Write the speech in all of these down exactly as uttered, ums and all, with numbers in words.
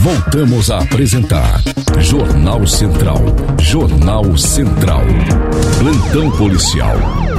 Voltamos a apresentar Jornal Central. Jornal Central. Plantão policial.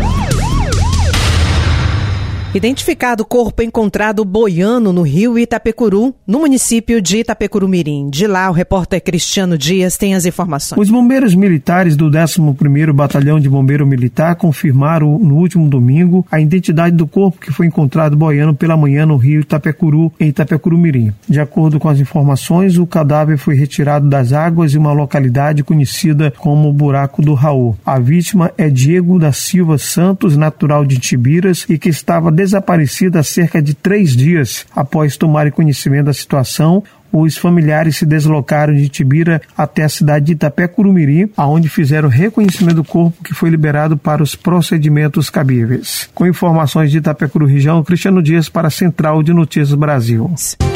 Identificado corpo encontrado boiando no rio Itapecuru, no município de Itapecuru-Mirim. De lá, o repórter Cristiano Dias tem as informações. Os bombeiros militares do décimo primeiro Batalhão de Bombeiro Militar confirmaram no último domingo a identidade do corpo que foi encontrado boiando pela manhã no rio Itapecuru, em Itapecuru-Mirim. De acordo com as informações, o cadáver foi retirado das águas em uma localidade conhecida como Buraco do Raul. A vítima é Diego da Silva Santos, natural de Tibiras, e que estava desaparecida há cerca de três dias. Após tomarem conhecimento da situação, os familiares se deslocaram de Tibira até a cidade de Itapecuru-Mirim, aonde fizeram reconhecimento do corpo, que foi liberado para os procedimentos cabíveis. Com informações de Itapecuru região, Cristiano Dias para a Central de Notícias Brasil.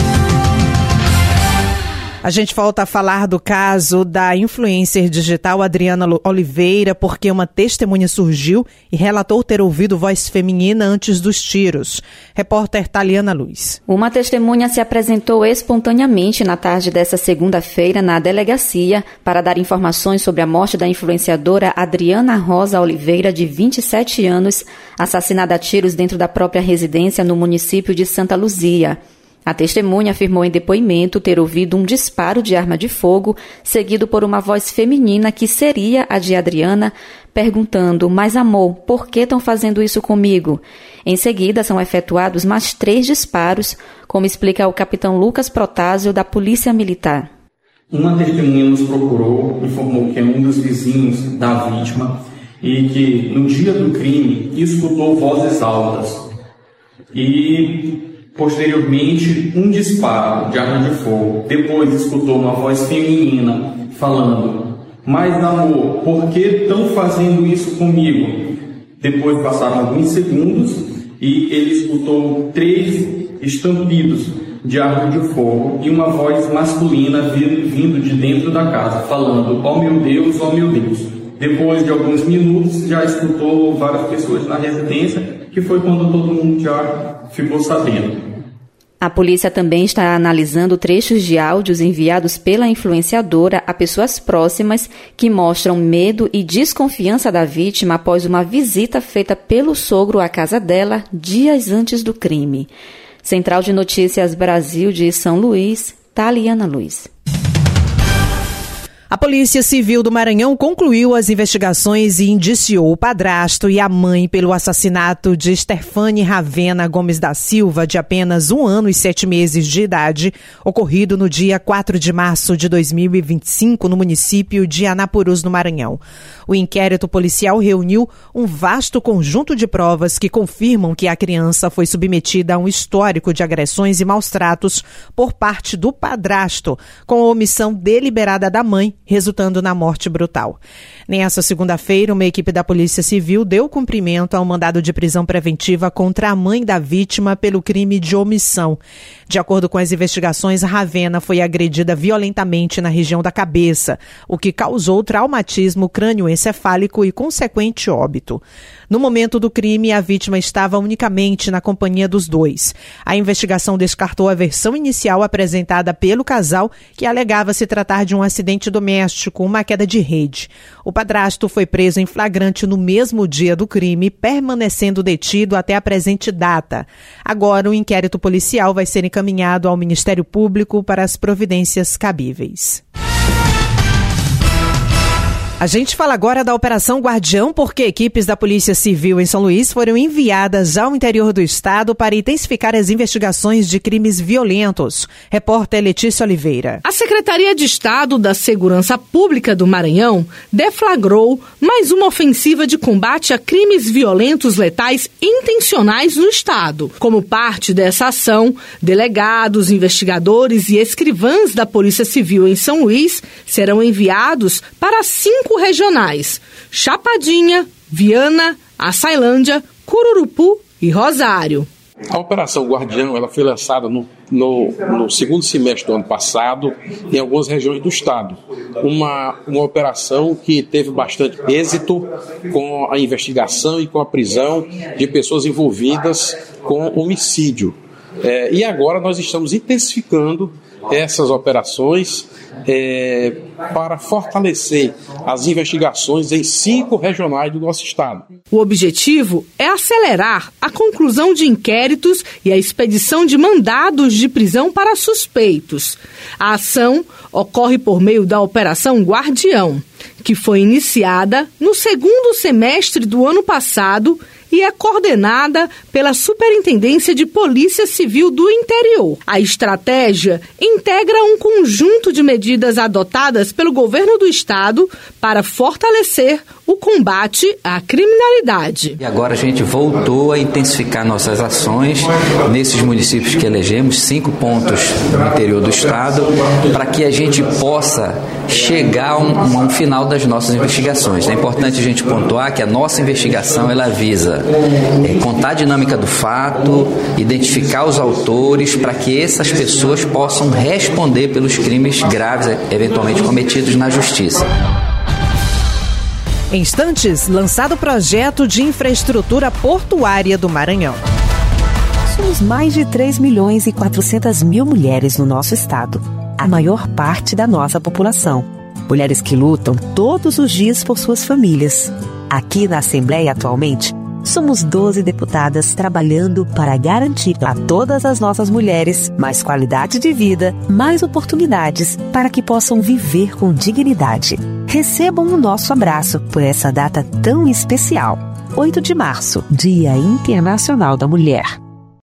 A gente volta a falar do caso da influencer digital Adriana Oliveira, porque uma testemunha surgiu e relatou ter ouvido voz feminina antes dos tiros. Repórter Taliana Luz. Uma testemunha se apresentou espontaneamente na tarde dessa segunda-feira na delegacia para dar informações sobre a morte da influenciadora Adriana Rosa Oliveira, de vinte e sete anos, assassinada a tiros dentro da própria residência no município de Santa Luzia. A testemunha afirmou em depoimento ter ouvido um disparo de arma de fogo, seguido por uma voz feminina que seria a de Adriana, perguntando: "Mas amor, por que estão fazendo isso comigo?" Em seguida, são efetuados mais três disparos, como explica o capitão Lucas Protásio, da Polícia Militar. Uma testemunha nos procurou, informou que é um dos vizinhos da vítima e que no dia do crime escutou vozes altas e posteriormente um disparo de arma de fogo. Depois escutou uma voz feminina falando: "Mas amor, por que estão fazendo isso comigo?" Depois passaram alguns segundos e ele escutou três estampidos de arma de fogo e uma voz masculina vindo de dentro da casa, falando: "Oh meu Deus, oh meu Deus." Depois de alguns minutos já escutou várias pessoas na residência, que foi quando todo mundo já ficou sabendo. A polícia também está analisando trechos de áudios enviados pela influenciadora a pessoas próximas que mostram medo e desconfiança da vítima após uma visita feita pelo sogro à casa dela dias antes do crime. Central de Notícias Brasil de São Luís, Taliana Luz. A Polícia Civil do Maranhão concluiu as investigações e indiciou o padrasto e a mãe pelo assassinato de Stefane Ravena Gomes da Silva, de apenas um ano e sete meses de idade, ocorrido no dia quatro de março de dois mil e vinte e cinco, no município de Anapurus, no Maranhão. O inquérito policial reuniu um vasto conjunto de provas que confirmam que a criança foi submetida a um histórico de agressões e maus-tratos por parte do padrasto, com a omissão deliberada da mãe, resultando na morte brutal. Nessa segunda-feira, uma equipe da Polícia Civil deu cumprimento ao mandado de prisão preventiva contra a mãe da vítima pelo crime de omissão. De acordo com as investigações, Ravena foi agredida violentamente na região da cabeça, o que causou traumatismo crânioencefálico e consequente óbito. No momento do crime, a vítima estava unicamente na companhia dos dois. A investigação descartou a versão inicial apresentada pelo casal, que alegava se tratar de um acidente doméstico, uma queda de rede. O padrasto foi preso em flagrante no mesmo dia do crime, permanecendo detido até a presente data. Agora, o inquérito policial vai ser encaminhado ao Ministério Público para as providências cabíveis. A gente fala agora da Operação Guardião, porque equipes da Polícia Civil em São Luís foram enviadas ao interior do estado para intensificar as investigações de crimes violentos. Repórter Letícia Oliveira. A Secretaria de Estado da Segurança Pública do Maranhão deflagrou mais uma ofensiva de combate a crimes violentos letais intencionais no estado. Como parte dessa ação, delegados, investigadores e escrivãs da Polícia Civil em São Luís serão enviados para cinco regionais: Chapadinha, Viana, Açailândia, Cururupu e Rosário. A Operação Guardião ela foi lançada no, no, no segundo semestre do ano passado em algumas regiões do estado. Uma, uma operação que teve bastante êxito com a investigação e com a prisão de pessoas envolvidas com homicídio. É, e agora nós estamos intensificando essas operações é, para fortalecer as investigações em cinco regionais do nosso estado. O objetivo é acelerar a conclusão de inquéritos e a expedição de mandados de prisão para suspeitos. A ação ocorre por meio da Operação Guardião, que foi iniciada no segundo semestre do ano passado e é coordenada pela Superintendência de Polícia Civil do Interior. A estratégia integra um conjunto de medidas adotadas pelo governo do estado para fortalecer o combate à criminalidade. E agora a gente voltou a intensificar nossas ações nesses municípios que elegemos, cinco pontos no interior do estado, para que a gente possa chegar a um, a um final das nossas investigações. É importante a gente pontuar que a nossa investigação ela visa é, contar a dinâmica do fato, identificar os autores, para que essas pessoas possam responder pelos crimes graves eventualmente cometidos na justiça. Em instantes, lançado o projeto de infraestrutura portuária do Maranhão. Somos mais de três milhões e quatrocentas mil mulheres no nosso estado, a maior parte da nossa população. Mulheres que lutam todos os dias por suas famílias. Aqui na Assembleia, atualmente, somos doze deputadas trabalhando para garantir a todas as nossas mulheres mais qualidade de vida, mais oportunidades para que possam viver com dignidade. Recebam o nosso abraço por essa data tão especial. oito de março, Dia Internacional da Mulher.